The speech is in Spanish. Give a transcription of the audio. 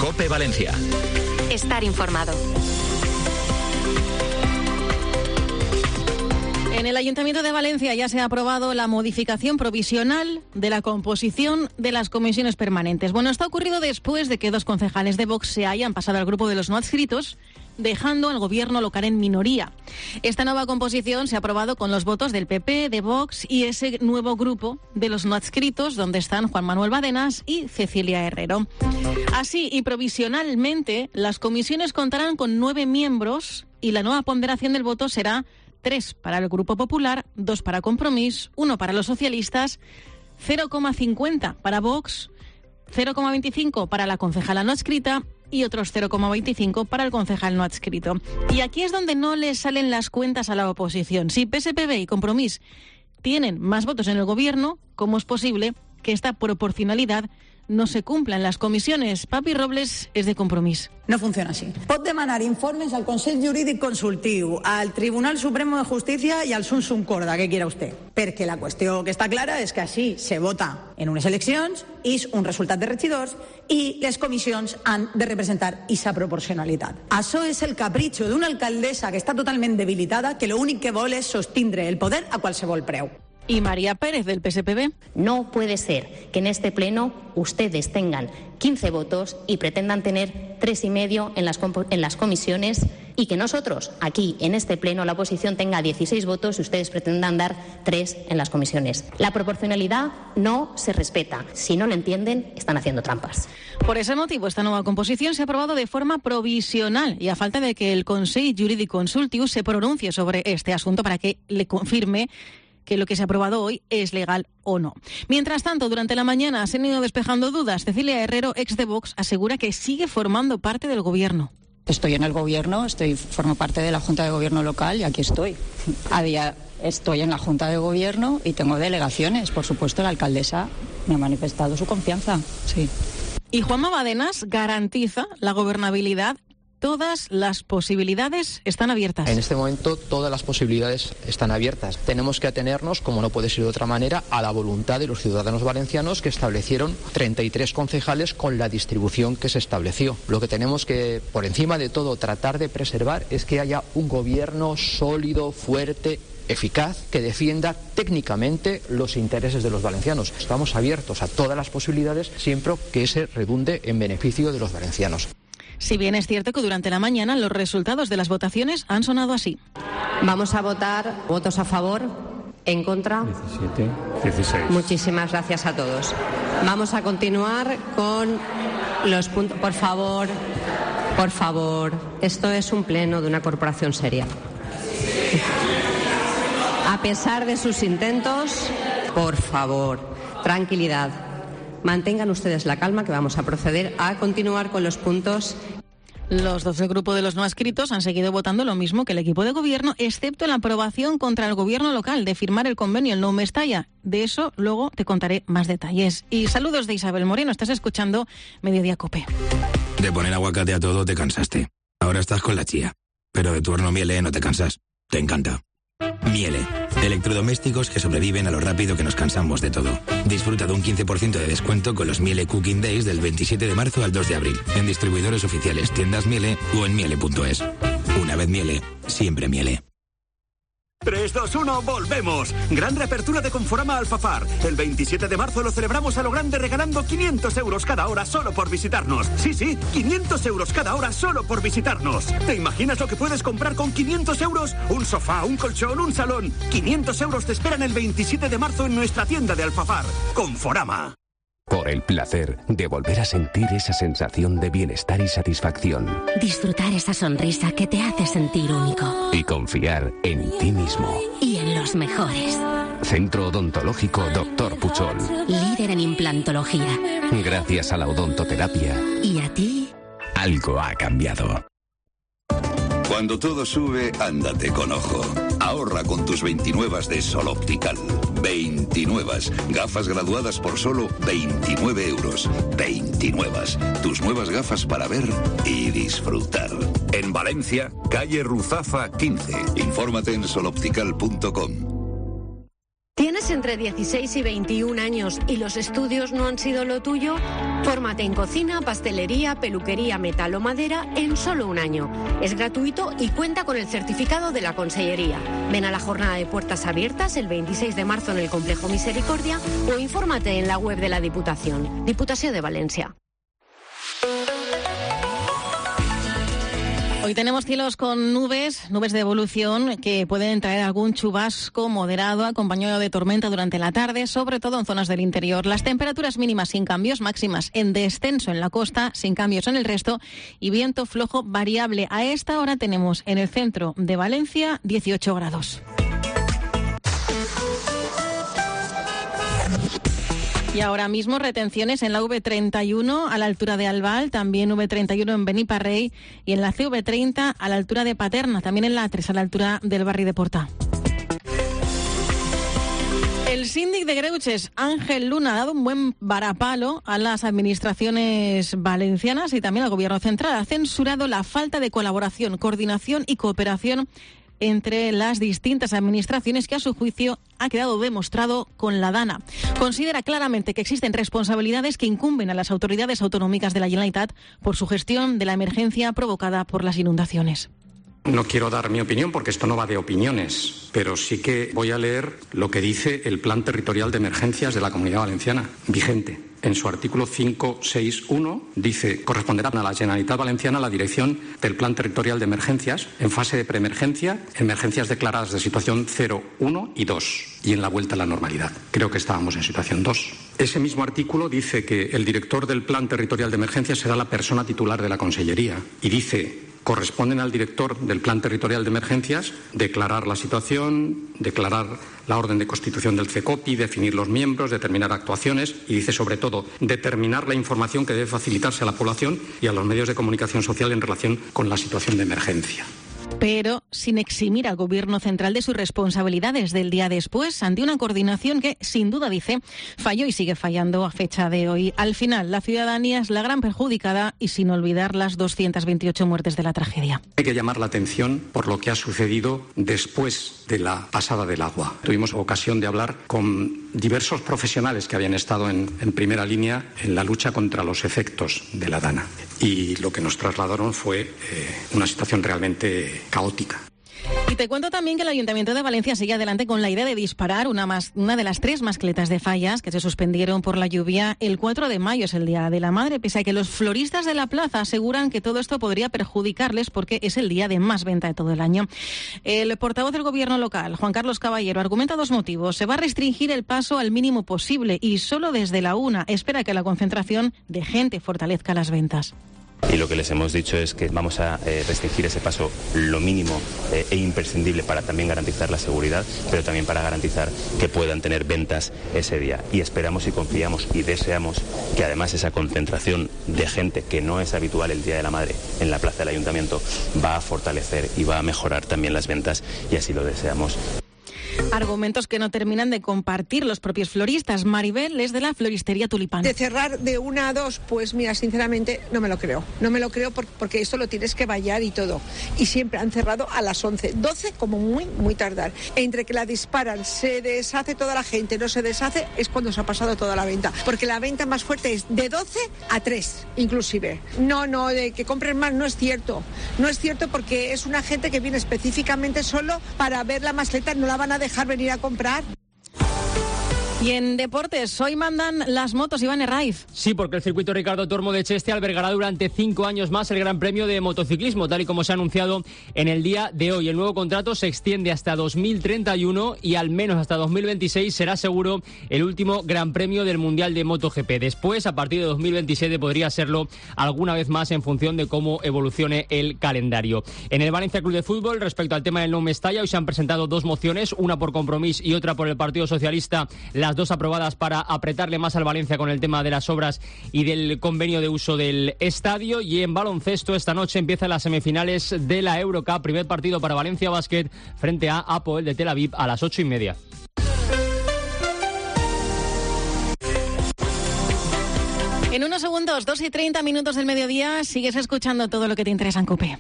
COPE Valencia. Estar informado. En el Ayuntamiento de Valencia ya se ha aprobado la modificación provisional de la composición de las comisiones permanentes. Bueno, esto ha ocurrido después de que 2 concejales de Vox se hayan pasado al grupo de los no adscritos, dejando al gobierno local en minoría. Esta nueva composición se ha aprobado con los votos del PP, de Vox y ese nuevo grupo de los no adscritos, donde están Juan Manuel Badenas y Cecilia Herrero. Así y provisionalmente, las comisiones contarán con 9 miembros y la nueva ponderación del voto será 3 para el Grupo Popular, 2 para Compromís, 1 para los socialistas, 0,50 para Vox, 0,25 para la concejala no adscrita y otros 0,25 para el concejal no adscrito. Y aquí es donde no les salen las cuentas a la oposición. Si PSPB y Compromís tienen más votos en el gobierno, ¿cómo es posible que esta proporcionalidad no se cumpla en las comisiones? Papi Robles és de Compromís. No funciona així. Pot demanar informes al Consell Jurídic Consultiu, al Tribunal Supremo de Justícia i al Sunsum Corda, que quiera usted. Perquè la qüestió que està clara és que així se vota en unes eleccions, és un resultat de regidors i les comissions han de representar esa proporcionalitat. Això és el capritxo d'una alcaldessa que està totalment debilitada, que l'únic que vol és sostindre el poder a qualsevol preu. Y María Pérez, del PSPB. No puede ser que en este pleno ustedes tengan 15 votos y pretendan tener 3,5 en las comisiones y que nosotros, aquí, en este pleno, la oposición tenga 16 votos y ustedes pretendan dar 3 en las comisiones. La proporcionalidad no se respeta. Si no lo entienden, están haciendo trampas. Por ese motivo, esta nueva composición se ha aprobado de forma provisional y a falta de que el Consell Jurídic Consultiu se pronuncie sobre este asunto para que le confirme que lo que se ha aprobado hoy es legal o no. Mientras tanto, durante la mañana se han ido despejando dudas. Cecilia Herrero, ex de Vox, asegura que sigue formando parte del gobierno. Estoy en el gobierno, formo parte de la Junta de Gobierno local y aquí estoy. Estoy en la Junta de Gobierno y tengo delegaciones. Por supuesto, la alcaldesa me ha manifestado su confianza. Sí. Y Juanma Badenas garantiza la gobernabilidad. Todas las posibilidades están abiertas. En este momento todas las posibilidades están abiertas. Tenemos que atenernos, como no puede ser de otra manera, a la voluntad de los ciudadanos valencianos que establecieron 33 concejales con la distribución que se estableció. Lo que tenemos que, por encima de todo, tratar de preservar es que haya un gobierno sólido, fuerte, eficaz, que defienda técnicamente los intereses de los valencianos. Estamos abiertos a todas las posibilidades siempre que se redunde en beneficio de los valencianos. Si bien es cierto que durante la mañana los resultados de las votaciones han sonado así. Vamos a votar votos a favor, en contra. 17, 16. Muchísimas gracias a todos. Vamos a continuar con los puntos. Por favor, esto es un pleno de una corporación seria. A pesar de sus intentos, por favor, tranquilidad. Mantengan ustedes la calma, que vamos a proceder a continuar con los puntos. Los 2 del grupo de los no adscritos han seguido votando lo mismo que el equipo de gobierno, excepto en la aprobación contra el gobierno local de firmar el convenio, el No Mestalla. De eso luego te contaré más detalles. Y saludos de Isabel Moreno, estás escuchando Mediodía COPE. De poner aguacate a todo te cansaste. Ahora estás con la chía. Pero de tu horno Miele no te cansas. Te encanta. Miele. Electrodomésticos que sobreviven a lo rápido que nos cansamos de todo. Disfruta de un 15% de descuento con los Miele Cooking Days del 27 de marzo al 2 de abril. En distribuidores oficiales, tiendas Miele o en miele.es. Una vez Miele, siempre Miele. 3, 2, 1, volvemos. Gran reapertura de Conforama Alfafar. El 27 de marzo lo celebramos a lo grande regalando 500 euros cada hora solo por visitarnos. Sí, 500 euros cada hora solo por visitarnos. ¿Te imaginas lo que puedes comprar con 500 euros? Un sofá, un colchón, un salón. 500 euros te esperan el 27 de marzo en nuestra tienda de Alfafar. Conforama. Por el placer de volver a sentir esa sensación de bienestar y satisfacción. Disfrutar esa sonrisa que te hace sentir único. Y confiar en ti mismo. Y en los mejores. Centro Odontológico Dr. Puchol. Líder en implantología. Gracias a la odontoterapia. ¿Y a ti? Algo ha cambiado. Cuando todo sube, ándate con ojo. Ahorra con tus 29 de Sol Optical. 29. Gafas graduadas por solo 29 euros. 29. Tus nuevas gafas para ver y disfrutar. En Valencia, calle Ruzafa 15. Infórmate en soloptical.com. ¿Tienes entre 16 y 21 años y los estudios no han sido lo tuyo? Fórmate en cocina, pastelería, peluquería, metal o madera en solo un año. Es gratuito y cuenta con el certificado de la Consellería. Ven a la jornada de puertas abiertas el 26 de marzo en el Complejo Misericordia o infórmate en la web de la Diputación. Diputación de Valencia. Hoy tenemos cielos con nubes de evolución que pueden traer algún chubasco moderado acompañado de tormenta durante la tarde, sobre todo en zonas del interior. Las temperaturas mínimas sin cambios, máximas en descenso en la costa, sin cambios en el resto y viento flojo variable. A esta hora tenemos en el centro de Valencia 18 grados. Y ahora mismo retenciones en la V31 a la altura de Albal, también V31 en Beniparrey y en la CV30 a la altura de Paterna, también en la A3 a la altura del barri de Porta. El síndic de Greuges, Ángel Luna, ha dado un buen varapalo a las administraciones valencianas y también al Gobierno central. Ha censurado la falta de colaboración, coordinación y cooperación entre las distintas administraciones que a su juicio ha quedado demostrado con la Dana. Considera claramente que existen responsabilidades que incumben a las autoridades autonómicas de la Generalitat por su gestión de la emergencia provocada por las inundaciones. No quiero dar mi opinión porque esto no va de opiniones, pero sí que voy a leer lo que dice el Plan Territorial de Emergencias de la Comunidad Valenciana, vigente. En su artículo 561 dice: corresponderá a la Generalitat Valenciana la dirección del Plan Territorial de Emergencias en fase de preemergencia, emergencias declaradas de situación 0, 1 y 2 y en la vuelta a la normalidad. Creo que estábamos en situación 2. Ese mismo artículo dice que el director del Plan Territorial de Emergencias será la persona titular de la Consellería y dice: corresponden al director del Plan Territorial de Emergencias declarar la situación, declarar la orden de constitución del CECOPI, definir los miembros, determinar actuaciones y dice sobre todo determinar la información que debe facilitarse a la población y a los medios de comunicación social en relación con la situación de emergencia. Pero sin eximir al Gobierno central de sus responsabilidades del día después, ante una coordinación que, sin duda, dice, falló y sigue fallando a fecha de hoy. Al final, la ciudadanía es la gran perjudicada y sin olvidar las 228 muertes de la tragedia. Hay que llamar la atención por lo que ha sucedido después de la pasada del agua. Tuvimos ocasión de hablar con diversos profesionales que habían estado en primera línea en la lucha contra los efectos de la Dana. Y lo que nos trasladaron fue una situación realmente caótica. Y te cuento también que el Ayuntamiento de Valencia sigue adelante con la idea de disparar una de las 3 mascletas de Fallas que se suspendieron por la lluvia. El 4 de mayo es el Día de la Madre, pese a que los floristas de la plaza aseguran que todo esto podría perjudicarles porque es el día de más venta de todo el año. El portavoz del Gobierno local, Juan Carlos Caballero, argumenta 2 motivos. Se va a restringir el paso al mínimo posible y solo desde la 1 espera que la concentración de gente fortalezca las ventas. Y lo que les hemos dicho es que vamos a restringir ese paso lo mínimo e imprescindible para también garantizar la seguridad, pero también para garantizar que puedan tener ventas ese día. Y esperamos y confiamos y deseamos que además esa concentración de gente que no es habitual el Día de la Madre en la plaza del Ayuntamiento va a fortalecer y va a mejorar también las ventas y así lo deseamos. Argumentos que no terminan de compartir los propios floristas. Maribel es de la floristería Tulipán. De cerrar de 1 a 2, pues mira, sinceramente no me lo creo. No me lo creo porque esto lo tienes que vallar y todo. Y siempre han cerrado a las 11, 12 como muy tardar. Entre que la disparan, se deshace toda la gente, no se deshace, es cuando se ha pasado toda la venta. Porque la venta más fuerte es de 12 a 3, inclusive. No, de que compren más, no es cierto. No es cierto porque es una gente que viene específicamente solo para ver la mascleta, no la van a dejar venir a comprar. Y en deportes, hoy mandan las motos, Iván Herraiz. Sí, porque el circuito Ricardo Tormo de Cheste albergará durante 5 años más el Gran Premio de Motociclismo, tal y como se ha anunciado en el día de hoy. El nuevo contrato se extiende hasta 2031 y al menos hasta 2026 será seguro el último Gran Premio del Mundial de MotoGP. Después, a partir de 2027, podría serlo alguna vez más en función de cómo evolucione el calendario. En el Valencia Club de Fútbol, respecto al tema del No Mestalla, hoy se han presentado 2 mociones, una por Compromís y otra por el Partido Socialista, las 2 aprobadas para apretarle más al Valencia con el tema de las obras y del convenio de uso del estadio. Y en baloncesto, esta noche empiezan las semifinales de la Eurocup, primer partido para Valencia Basket frente a Hapoel de Tel Aviv a las 8:30. En unos segundos, 2:30 del mediodía, sigues escuchando todo lo que te interesa en COPE.